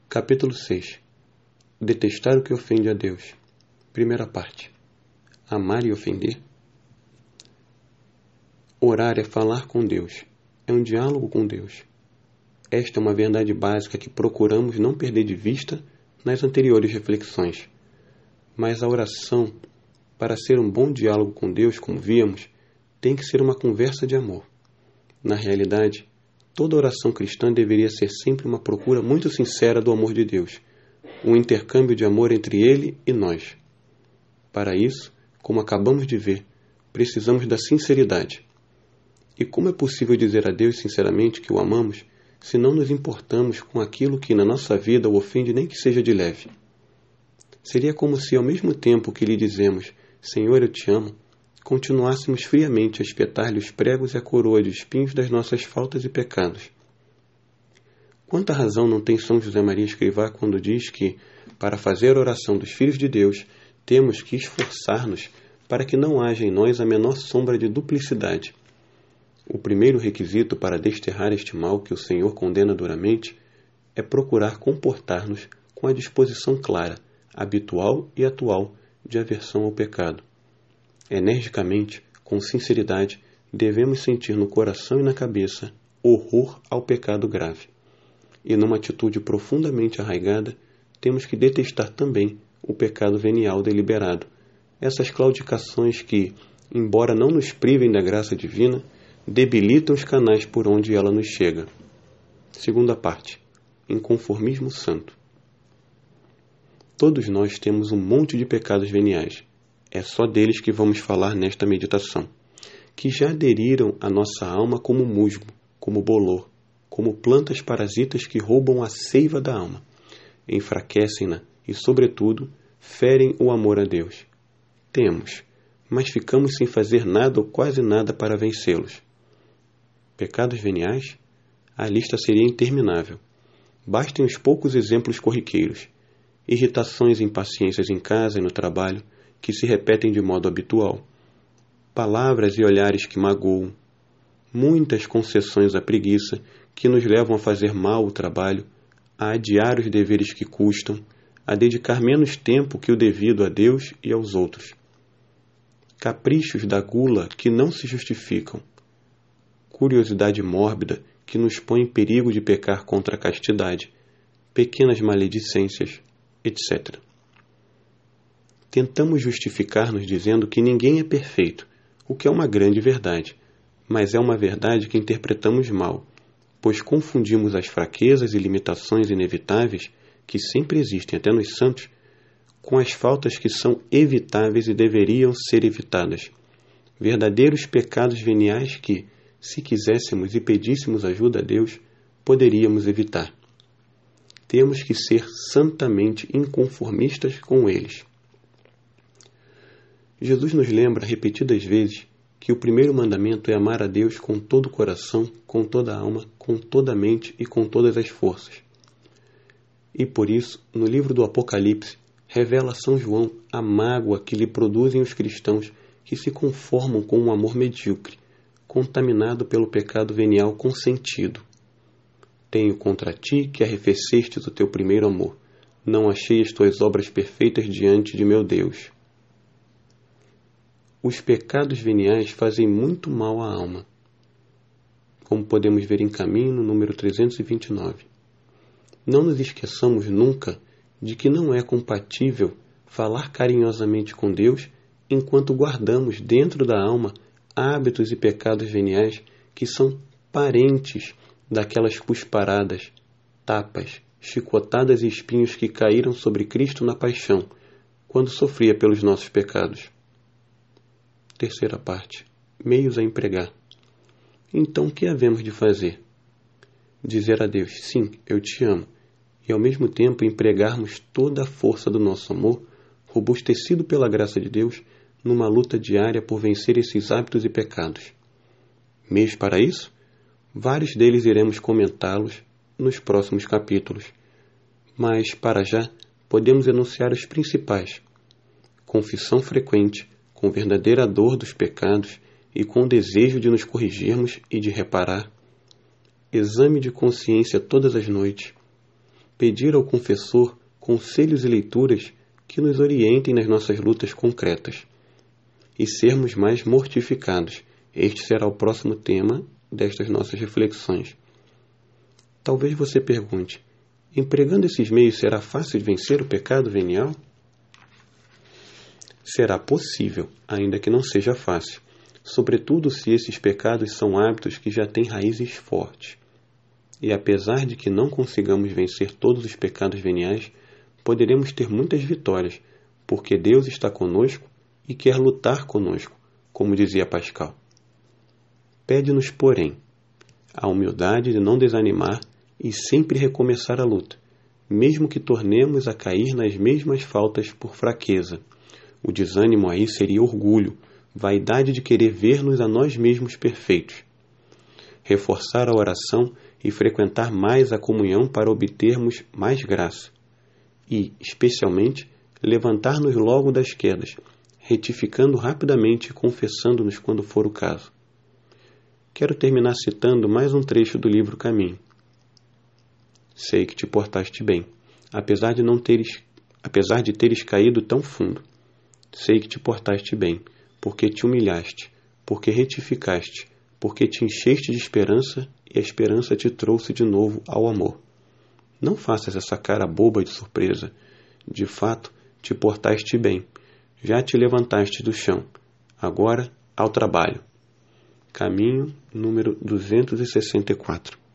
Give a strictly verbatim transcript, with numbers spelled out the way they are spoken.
Capítulo seis. Detestar o que ofende a Deus. Primeira parte. Amar e ofender. Orar é falar com Deus. É um diálogo com Deus. Esta é uma verdade básica que procuramos não perder de vista nas anteriores reflexões. Mas a oração, para ser um bom diálogo com Deus, como víamos, tem que ser uma conversa de amor. Na realidade, toda oração cristã deveria ser sempre uma procura muito sincera do amor de Deus, um intercâmbio de amor entre Ele e nós. Para isso, como acabamos de ver, precisamos da sinceridade. E como é possível dizer a Deus sinceramente que o amamos, se não nos importamos com aquilo que na nossa vida o ofende nem que seja de leve? Seria como se, ao mesmo tempo que lhe dizemos, Senhor, eu te amo, continuássemos friamente a espetar-lhe os pregos e a coroa de espinhos das nossas faltas e pecados. Quanta razão não tem São José Maria Escrivá quando diz que, para fazer a oração dos filhos de Deus, temos que esforçar-nos para que não haja em nós a menor sombra de duplicidade. O primeiro requisito para desterrar este mal que o Senhor condena duramente é procurar comportar-nos com a disposição clara, habitual e atual de aversão ao pecado. Energicamente, com sinceridade, devemos sentir no coração e na cabeça horror ao pecado grave. E numa atitude profundamente arraigada, temos que detestar também o pecado venial deliberado, essas claudicações que, embora não nos privem da graça divina, debilitam os canais por onde ela nos chega. Segunda parte. Inconformismo santo. Todos nós temos um monte de pecados veniais. É só deles que vamos falar nesta meditação, que já aderiram à nossa alma como musgo, como bolor, como plantas parasitas que roubam a seiva da alma, enfraquecem-na e, sobretudo, ferem o amor a Deus. Temos, mas ficamos sem fazer nada ou quase nada para vencê-los. Pecados veniais? A lista seria interminável. Bastem os poucos exemplos corriqueiros. Irritações e impaciências em casa e no trabalho, que se repetem de modo habitual. Palavras e olhares que magoam. Muitas concessões à preguiça, que nos levam a fazer mal o trabalho, a adiar os deveres que custam, a dedicar menos tempo que o devido a Deus e aos outros. Caprichos da gula que não se justificam. Curiosidade mórbida que nos põe em perigo de pecar contra a castidade, pequenas maledicências, etcétera. Tentamos justificar-nos dizendo que ninguém é perfeito, o que é uma grande verdade, mas é uma verdade que interpretamos mal, pois confundimos as fraquezas e limitações inevitáveis, que sempre existem até nos santos, com as faltas que são evitáveis e deveriam ser evitadas, verdadeiros pecados veniais que, se quiséssemos e pedíssemos ajuda a Deus, poderíamos evitar. Temos que ser santamente inconformistas com eles. Jesus nos lembra repetidas vezes que o primeiro mandamento é amar a Deus com todo o coração, com toda a alma, com toda a mente e com todas as forças. E por isso, no livro do Apocalipse, revela a São João a mágoa que lhe produzem os cristãos que se conformam com um amor medíocre, contaminado pelo pecado venial consentido. Tenho contra ti que arrefecestes o teu primeiro amor. Não achei as tuas obras perfeitas diante de meu Deus. Os pecados veniais fazem muito mal à alma, como podemos ver em Caminho, no número trezentos e vinte e nove. Não nos esqueçamos nunca de que não é compatível falar carinhosamente com Deus enquanto guardamos dentro da alma hábitos e pecados veniais que são parentes daquelas cusparadas, tapas, chicotadas e espinhos que caíram sobre Cristo na paixão, quando sofria pelos nossos pecados. Terceira parte. Meios a empregar. Então, o que havemos de fazer? Dizer a Deus, sim, eu te amo, e ao mesmo tempo empregarmos toda a força do nosso amor, robustecido pela graça de Deus, numa luta diária por vencer esses hábitos e pecados. Meios para isso? Vários deles iremos comentá-los nos próximos capítulos, mas, para já, podemos enunciar os principais. Confissão frequente, com verdadeira dor dos pecados e com o desejo de nos corrigirmos e de reparar. Exame de consciência todas as noites. pedir ao confessor conselhos e leituras que nos orientem nas nossas lutas concretas e sermos mais mortificados. Este será o próximo tema destas nossas reflexões. Talvez você pergunte: empregando esses meios será fácil de vencer o pecado venial? Será possível, ainda que não seja fácil, sobretudo se esses pecados são hábitos que já têm raízes fortes. E apesar de que não consigamos vencer todos os pecados veniais, poderemos ter muitas vitórias, porque Deus está conosco e quer lutar conosco, como dizia Pascal. Pede-nos, porém, a humildade de não desanimar e sempre recomeçar a luta, mesmo que tornemos a cair nas mesmas faltas por fraqueza. O desânimo aí seria orgulho, vaidade de querer ver-nos a nós mesmos perfeitos. Reforçar a oração e frequentar mais a comunhão para obtermos mais graça. E, especialmente, levantar-nos logo das quedas, retificando rapidamente e confessando-nos quando for o caso. Quero terminar citando mais um trecho do livro Caminho. Sei que te portaste bem, apesar de não teres, apesar de teres caído tão fundo. Sei que te portaste bem, porque te humilhaste, porque retificaste, porque te encheste de esperança e a esperança te trouxe de novo ao amor. Não faças essa cara boba de surpresa. De fato, te portaste bem. Já te levantaste do chão. Agora, ao trabalho. Caminho número duzentos e sessenta e quatro.